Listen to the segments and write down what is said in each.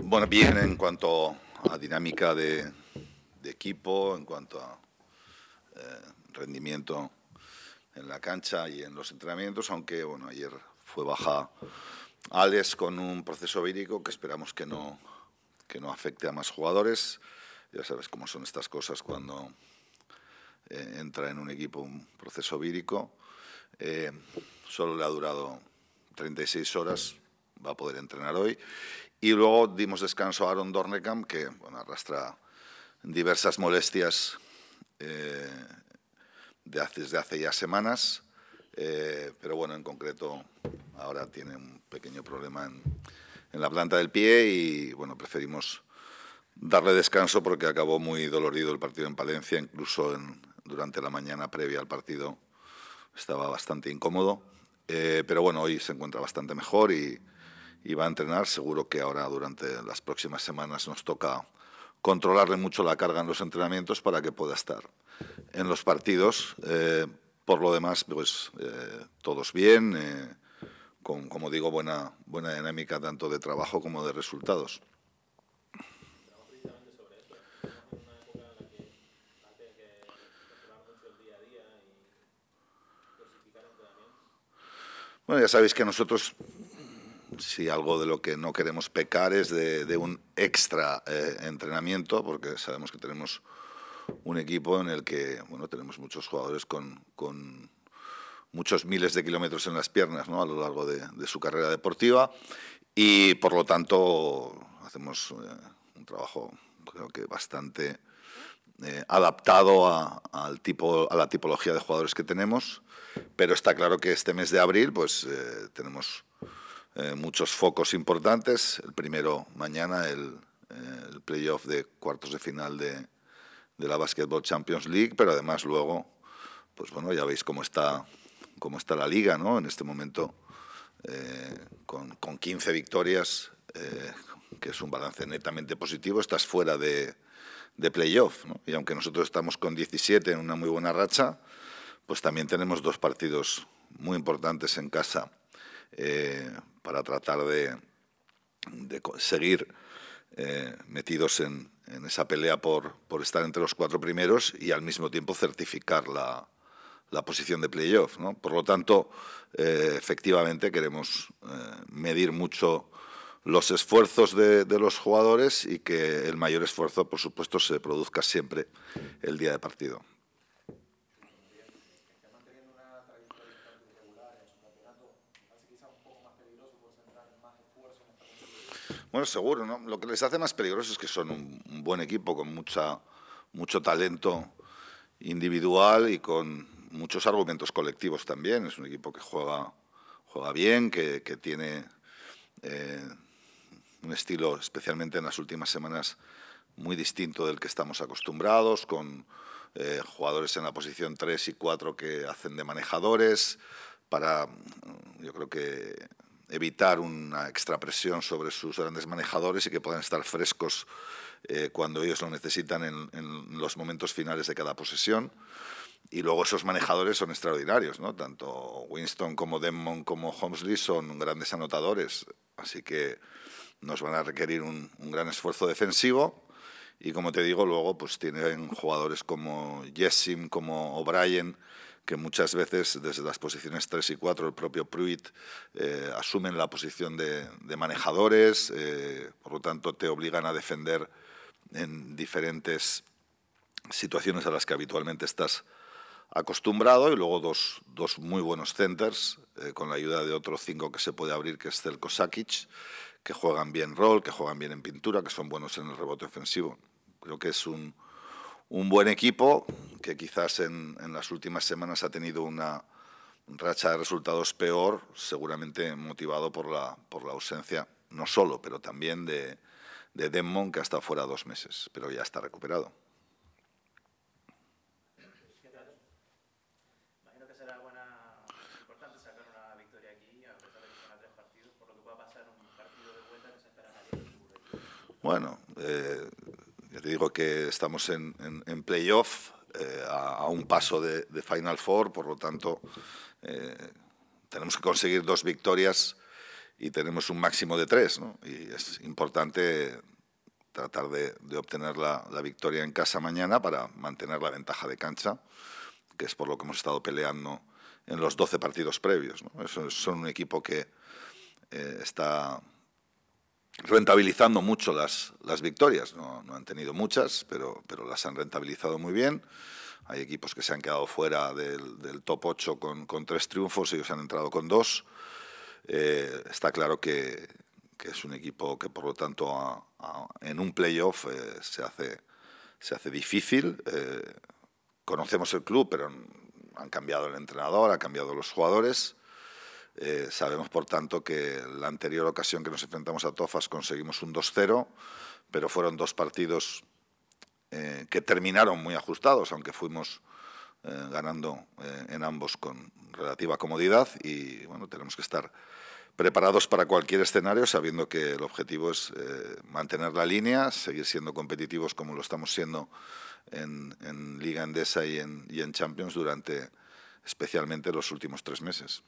Bueno, bien en cuanto a dinámica de equipo, en cuanto a rendimiento en la cancha y en los entrenamientos, aunque bueno, ayer fue baja Alex con un proceso vírico que esperamos que no afecte a más jugadores. Ya sabes cómo son estas cosas cuando entra en un equipo un proceso vírico. Solo le ha durado 36 horas, va a poder entrenar hoy. Y luego dimos descanso a Aaron Dornekam, que bueno, arrastra diversas molestias desde hace ya semanas, pero bueno, en concreto ahora tiene un pequeño problema en la planta del pie y bueno, preferimos darle descanso porque acabó muy dolorido el partido en Palencia, incluso durante la mañana previa al partido estaba bastante incómodo, pero bueno, hoy se encuentra bastante mejor y va a entrenar. Seguro que ahora durante las próximas semanas nos toca controlarle mucho la carga en los entrenamientos para que pueda estar en los partidos. Por lo demás, pues todos bien, con, como digo, buena dinámica tanto de trabajo como de resultados. Bueno, ya sabéis que nosotros, si algo de lo que no queremos pecar es de un extra entrenamiento, porque sabemos que tenemos un equipo en el que bueno, tenemos muchos jugadores con muchos miles de kilómetros en las piernas, ¿no?, a lo largo de su carrera deportiva, y por lo tanto hacemos un trabajo creo que bastante adaptado a la tipología de jugadores que tenemos, pero está claro que este mes de abril pues tenemos muchos focos importantes. El primero mañana, el playoff de cuartos de final de la Basketball Champions League, pero además luego, pues bueno, ya veis cómo está la liga, ¿no? En este momento, con 15 victorias, que es un balance netamente positivo, estás fuera de playoff, ¿no? Y aunque nosotros estamos con 17 en una muy buena racha, pues también tenemos 2 partidos muy importantes en casa para tratar de seguir metidos en esa pelea por estar entre los 4 primeros y al mismo tiempo certificar la posición de playoff, ¿no? Por lo tanto, efectivamente queremos medir mucho los esfuerzos de los jugadores y que el mayor esfuerzo, por supuesto, se produzca siempre el día de partido. Bueno, seguro, ¿no? Lo que les hace más peligrosos es que son un buen equipo con mucho talento individual y con muchos argumentos colectivos también. Es un equipo que juega bien, que tiene un estilo, especialmente en las últimas semanas, muy distinto del que estamos acostumbrados, con jugadores en la posición 3 y 4 que hacen de manejadores para, yo creo que, evitar una extrapresión sobre sus grandes manejadores y que puedan estar frescos cuando ellos lo necesitan en los momentos finales de cada posesión. Y luego esos manejadores son extraordinarios, ¿no? Tanto Winston como Denmon como Holmesley son grandes anotadores, así que nos van a requerir un gran esfuerzo defensivo. Y como te digo, luego pues tienen jugadores como Jessim, como O'Brien, que muchas veces desde las posiciones 3 y 4, el propio Pruitt, asumen la posición de manejadores, por lo tanto te obligan a defender en diferentes situaciones a las que habitualmente estás acostumbrado, y luego dos muy buenos centers, con la ayuda de otros 5 que se puede abrir, que es Zeljko Sakic, que juegan bien rol, que juegan bien en pintura, que son buenos en el rebote ofensivo. Creo que es un buen equipo que quizás en las últimas semanas ha tenido una racha de resultados peor, seguramente motivado por la ausencia, no solo, pero también de Denmon, que ha estado fuera 2 meses, pero ya está recuperado. Bueno, ya te digo que estamos en playoff, a un paso de Final Four, por lo tanto tenemos que conseguir 2 victorias y tenemos un máximo de 3, ¿no? Y es importante tratar de obtener la victoria en casa mañana para mantener la ventaja de cancha, que es por lo que hemos estado peleando en los 12 partidos previos, ¿no? Son un equipo que está rentabilizando mucho las victorias. No han tenido muchas, pero las han rentabilizado muy bien. Hay equipos que se han quedado fuera del top 8 con 3 triunfos, ellos han entrado con 2. Está claro que es un equipo que, por lo tanto, en un playoff se hace difícil. Conocemos el club, pero han cambiado el entrenador, han cambiado los jugadores. Sabemos, por tanto, que la anterior ocasión que nos enfrentamos a Tofas conseguimos un 2-0, pero fueron 2 partidos que terminaron muy ajustados, aunque fuimos ganando en ambos con relativa comodidad. Y bueno, tenemos que estar preparados para cualquier escenario, sabiendo que el objetivo es mantener la línea, seguir siendo competitivos como lo estamos siendo en Liga Endesa y en Champions durante especialmente los últimos 3 meses.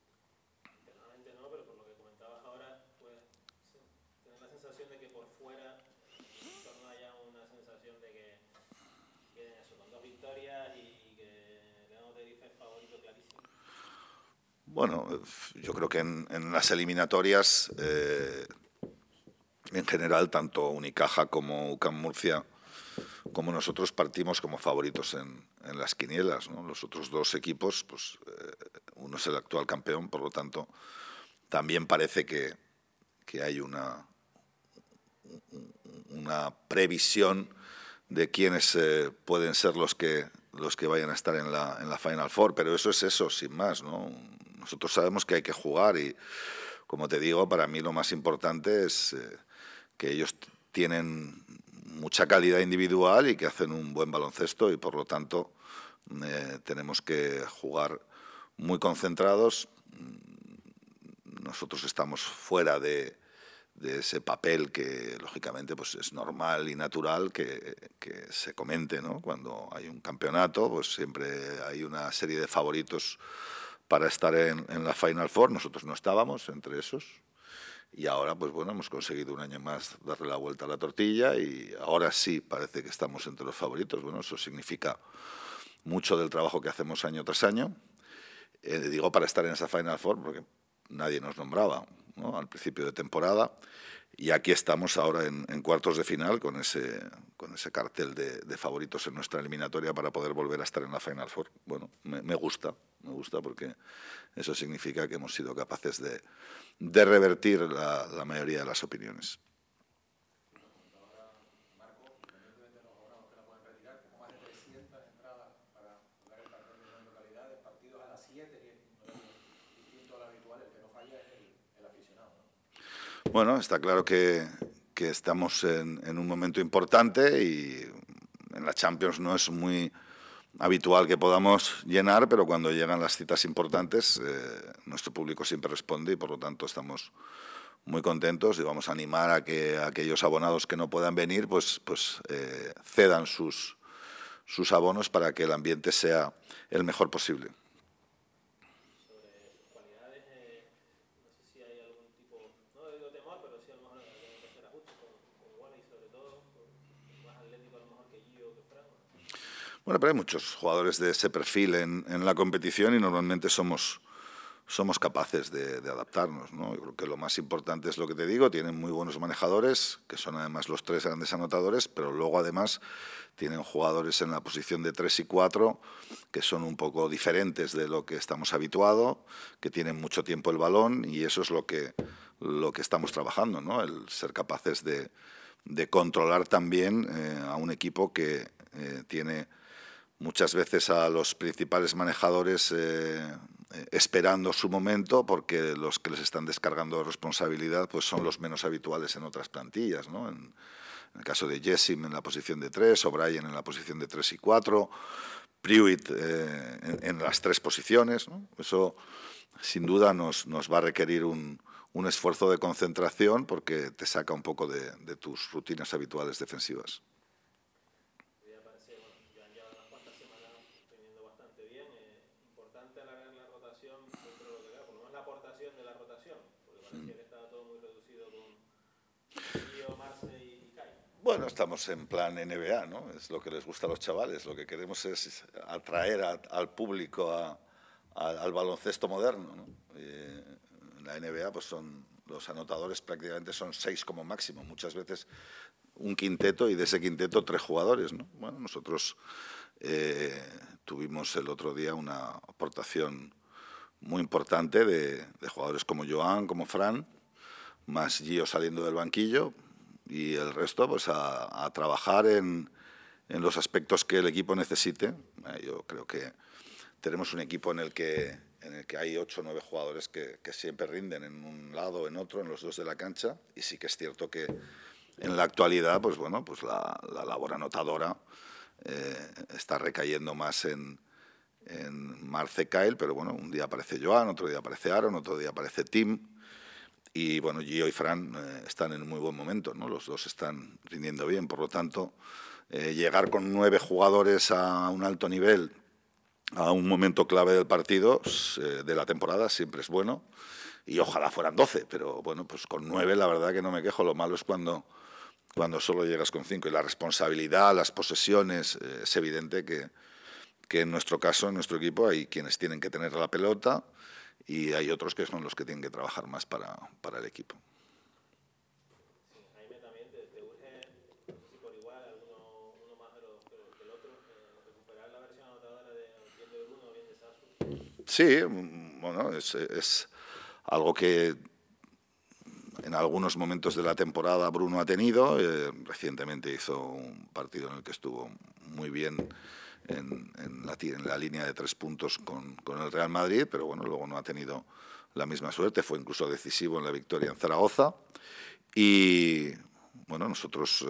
Bueno, yo creo que en las eliminatorias, en general, tanto Unicaja como UCAM Murcia, como nosotros partimos como favoritos en las quinielas, ¿no? Los otros 2 equipos, pues uno es el actual campeón, por lo tanto, también parece que hay una previsión de quiénes pueden ser los que vayan a estar en la Final Four, pero eso es eso, sin más, ¿no? Nosotros sabemos que hay que jugar y, como te digo, para mí lo más importante es que ellos tienen mucha calidad individual y que hacen un buen baloncesto y, por lo tanto, tenemos que jugar muy concentrados. Nosotros estamos fuera de ese papel que, lógicamente, pues es normal y natural que se comente, ¿no? Cuando hay un campeonato, pues siempre hay una serie de favoritos para estar en la Final Four. Nosotros no estábamos entre esos. Y ahora, pues bueno, hemos conseguido un año más darle la vuelta a la tortilla y ahora sí parece que estamos entre los favoritos. Bueno, eso significa mucho del trabajo que hacemos año tras año. Digo para estar en esa Final Four porque nadie nos nombraba, ¿no?, al principio de temporada. Y aquí estamos ahora en cuartos de final con ese cartel de favoritos en nuestra eliminatoria para poder volver a estar en la Final Four. Bueno, me gusta porque eso significa que hemos sido capaces de revertir la mayoría de las opiniones. Bueno, está claro que estamos en un momento importante y en la Champions no es muy habitual que podamos llenar, pero cuando llegan las citas importantes nuestro público siempre responde y, por lo tanto, estamos muy contentos y vamos a animar a que aquellos abonados que no puedan venir pues cedan sus abonos para que el ambiente sea el mejor posible. Bueno, pero hay muchos jugadores de ese perfil en la competición y normalmente somos capaces de adaptarnos, ¿no? Yo creo que lo más importante es lo que te digo, tienen muy buenos manejadores, que son además los 3 grandes anotadores, pero luego además tienen jugadores en la posición de 3 y 4 que son un poco diferentes de lo que estamos habituados, que tienen mucho tiempo el balón y eso es lo que estamos trabajando, ¿no? El ser capaces de controlar también a un equipo que tiene muchas veces a los principales manejadores esperando su momento, porque los que les están descargando responsabilidad pues son los menos habituales en otras plantillas, ¿no? En el caso de Jessim en la posición de 3, O'Brien en la posición de 3 y 4, Pruitt en las 3 posiciones, ¿no? Eso sin duda nos va a requerir un esfuerzo de concentración porque te saca un poco de tus rutinas habituales defensivas. Bueno, estamos en plan NBA, ¿no? Es lo que les gusta a los chavales. Lo que queremos es atraer al público al baloncesto moderno, ¿no? En la NBA, pues los anotadores prácticamente son 6 como máximo. Muchas veces un quinteto y de ese quinteto 3 jugadores, ¿no? Bueno, nosotros tuvimos el otro día una aportación muy importante de jugadores como Joan, como Fran, más Gio saliendo del banquillo y el resto pues a trabajar en los aspectos que el equipo necesite. Yo creo que tenemos un equipo en el que hay 8 o 9 jugadores que siempre rinden en un lado o en otro, en los dos de la cancha, y sí que es cierto que en la actualidad pues bueno, pues la labor anotadora está recayendo más en Marce Kyle, pero bueno, un día aparece Joan, otro día aparece Aaron, otro día aparece Tim. Y bueno, Gio y Fran están en un muy buen momento, ¿no? Los dos están rindiendo bien, por lo tanto, llegar con 9 jugadores a un alto nivel a un momento clave del partido, de la temporada, siempre es bueno. Y ojalá fueran 12, pero bueno, pues con 9 la verdad que no me quejo. Lo malo es cuando solo llegas con 5. Y la responsabilidad, las posesiones, es evidente que en nuestro caso, en nuestro equipo, hay quienes tienen que tener la pelota y hay otros que son los que tienen que trabajar más para el equipo. Sí, Jaime, también te urge, no sé si por igual, uno más que el otro, recuperar la versión anotadora de bien de Bruno o bien de Sasu. Sí, bueno, es algo que en algunos momentos de la temporada Bruno ha tenido. Recientemente hizo un partido en el que estuvo muy bien en la línea de 3 puntos con el Real Madrid, pero bueno, luego no ha tenido la misma suerte. Fue incluso decisivo en la victoria en Zaragoza. Y bueno, nosotros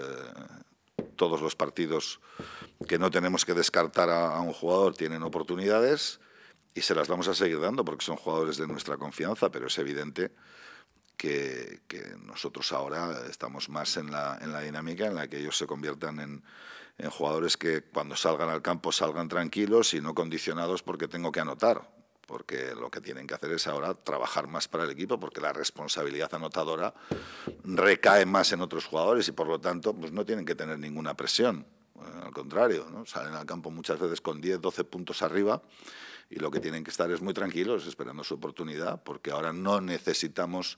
todos los partidos que no tenemos que descartar a un jugador tienen oportunidades y se las vamos a seguir dando porque son jugadores de nuestra confianza, pero es evidente que nosotros ahora estamos más en la dinámica en la que ellos se conviertan en jugadores que cuando salgan al campo salgan tranquilos y no condicionados porque tengo que anotar, porque lo que tienen que hacer es ahora trabajar más para el equipo, porque la responsabilidad anotadora recae más en otros jugadores y por lo tanto pues no tienen que tener ninguna presión. Al contrario, ¿no? Salen al campo muchas veces con 10, 12 puntos arriba y lo que tienen que estar es muy tranquilos esperando su oportunidad, porque ahora no necesitamos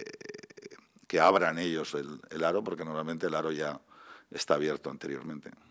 que abran ellos el aro, porque normalmente el aro ya está abierto anteriormente.